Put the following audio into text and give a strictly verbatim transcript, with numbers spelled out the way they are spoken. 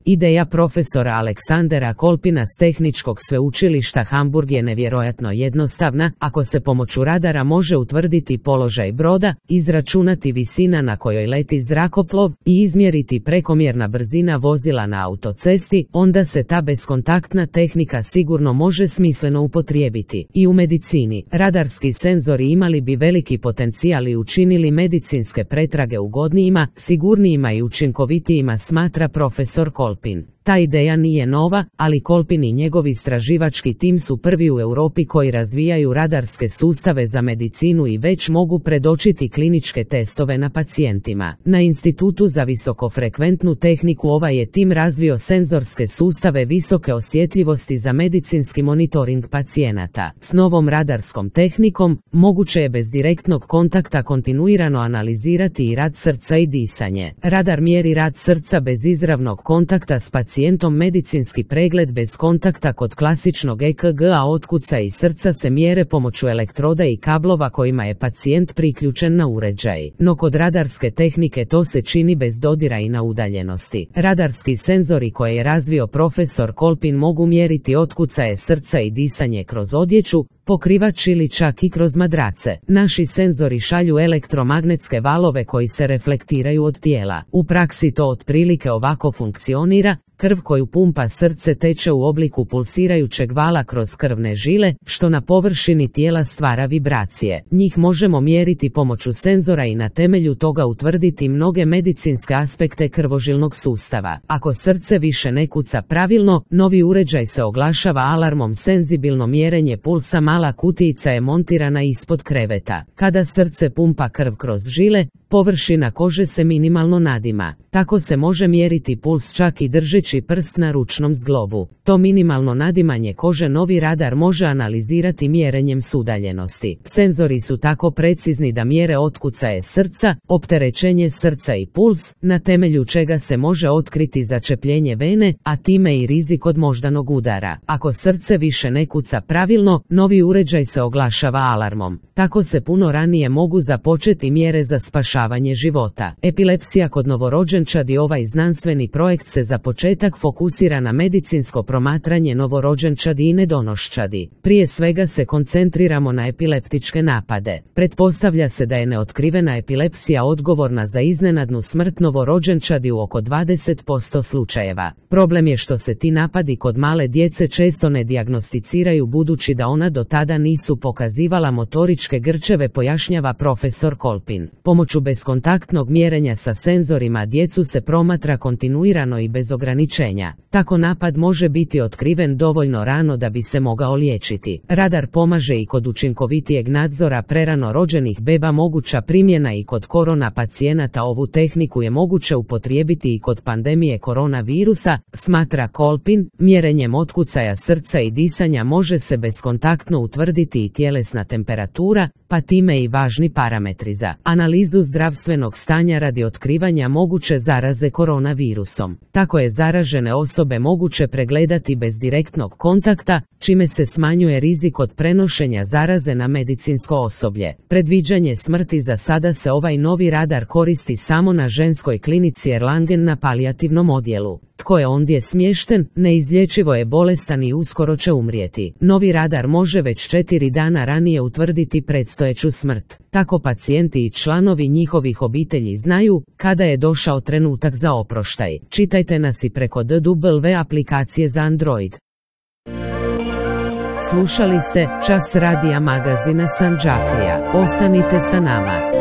Ideja profesora Aleksandera Kolpina s Tehničkog sveučilišta Hamburg je nevjerojatno jednostavna. Ako se pomoću radara može utvrditi položaj broda, izračunati visina na kojoj leti zrakoplov i izmjeriti prekomjerna brzina vozila na autocesti, onda se ta bezkontaktna tehnika sigurno može smisleno upotrijebiti. I u medicini, radarski senzori imali bi veliki potencijal i učinili medicinske pretrage ugodnijima, sigurnijima i učinkovitijima, smatra profesor Kolpin. Ta ideja nije nova, ali Kolpin i njegov istraživački tim su prvi u Europi koji razvijaju radarske sustave za medicinu i već mogu predočiti kliničke testove na pacijentima. Na Institutu za visokofrekventnu tehniku ovaj je tim razvio senzorske sustave visoke osjetljivosti za medicinski monitoring pacijenata. S novom radarskom tehnikom moguće je bez direktnog kontakta kontinuirano analizirati i rad srca i disanje. Radar mjeri rad srca bez izravnog kontakta s pacijentom, medicinski pregled bez kontakta kod klasičnog E K G, a otkucaji srca se mjere pomoću elektroda i kablova kojima je pacijent priključen na uređaj. No kod radarske tehnike to se čini bez dodira i na udaljenosti. Radarski senzori koje je razvio profesor Kolpin mogu mjeriti otkucaje srca i disanje kroz odjeću, pokrivač ili čak i kroz madrace. Naši senzori šalju elektromagnetske valove koji se reflektiraju od tijela. U praksi to otprilike ovako funkcionira. Krv koju pumpa srce teče u obliku pulsirajućeg vala kroz krvne žile, što na površini tijela stvara vibracije. Njih možemo mjeriti pomoću senzora i na temelju toga utvrditi mnoge medicinske aspekte krvožilnog sustava. Ako srce više ne kuca pravilno, novi uređaj se oglašava alarmom. Senzibilno mjerenje pulsa, mala kutijica je montirana ispod kreveta. Kada srce pumpa krv kroz žile, površina kože se minimalno nadima. Tako se može mjeriti puls čak i držeći prst na ručnom zglobu. To minimalno nadimanje kože novi radar može analizirati mjerenjem s udaljenosti. Senzori su tako precizni da mjere otkucaje srca, opterećenje srca i puls, na temelju čega se može otkriti začepljenje vene, a time i rizik od moždanog udara. Ako srce više ne kuca pravilno, novi uređaj se oglašava alarmom. Tako se puno ranije mogu započeti mjere za spašavanje života. Epilepsija kod novorođenčadi. Ovaj znanstveni projekt se za početak fokusira na medicinsko promatranje novorođenčadi i nedonoščadi. Prije svega se koncentriramo na epileptičke napade. Pretpostavlja se da je neotkrivena epilepsija odgovorna za iznenadnu smrt novorođenčadi u oko dvadeset posto slučajeva. Problem je što se ti napadi kod male djece često ne dijagnosticiraju budući da ona do tada nisu pokazivala motoričke grčeve, pojašnjava profesor Kolpin. Pomoću bezkontaktnog mjerenja sa senzorima djecu se promatra kontinuirano i bez ograničenja. Tako napad može biti otkriven dovoljno rano da bi se mogao liječiti. Radar pomaže i kod učinkovitijeg nadzora prerano rođenih beba. Moguća primjena i kod korona pacijenata. Ovu tehniku je moguće upotrijebiti i kod pandemije koronavirusa, smatra Kolpin. Mjerenjem otkucaja srca i disanja može se bezkontaktno utvrditi i tjelesna temperatura, pa time i važni parametri za analizu zdravstvenog stanja radi otkrivanja moguće zaraze koronavirusom. Tako je zaražene osobe moguće pregledati bez direktnog kontakta, čime se smanjuje rizik od prenošenja zaraze na medicinsko osoblje. Predviđanje smrti. Za sada se ovaj novi radar koristi samo na ženskoj klinici Erlangen na palijativnom odjelu. Tko je ondje smješten, neizlječivo je bolestan i uskoro će umrijeti. Novi radar može već četiri dana ranije utvrditi predstojeću smrt. Tako pacijenti i članovi njihovih obitelji znaju kada je došao trenutak za oproštaj. Čitajte nas i preko D W aplikacije za Android. Slušali ste Čas radija magazina Sandžaklija. Ostanite sa nama.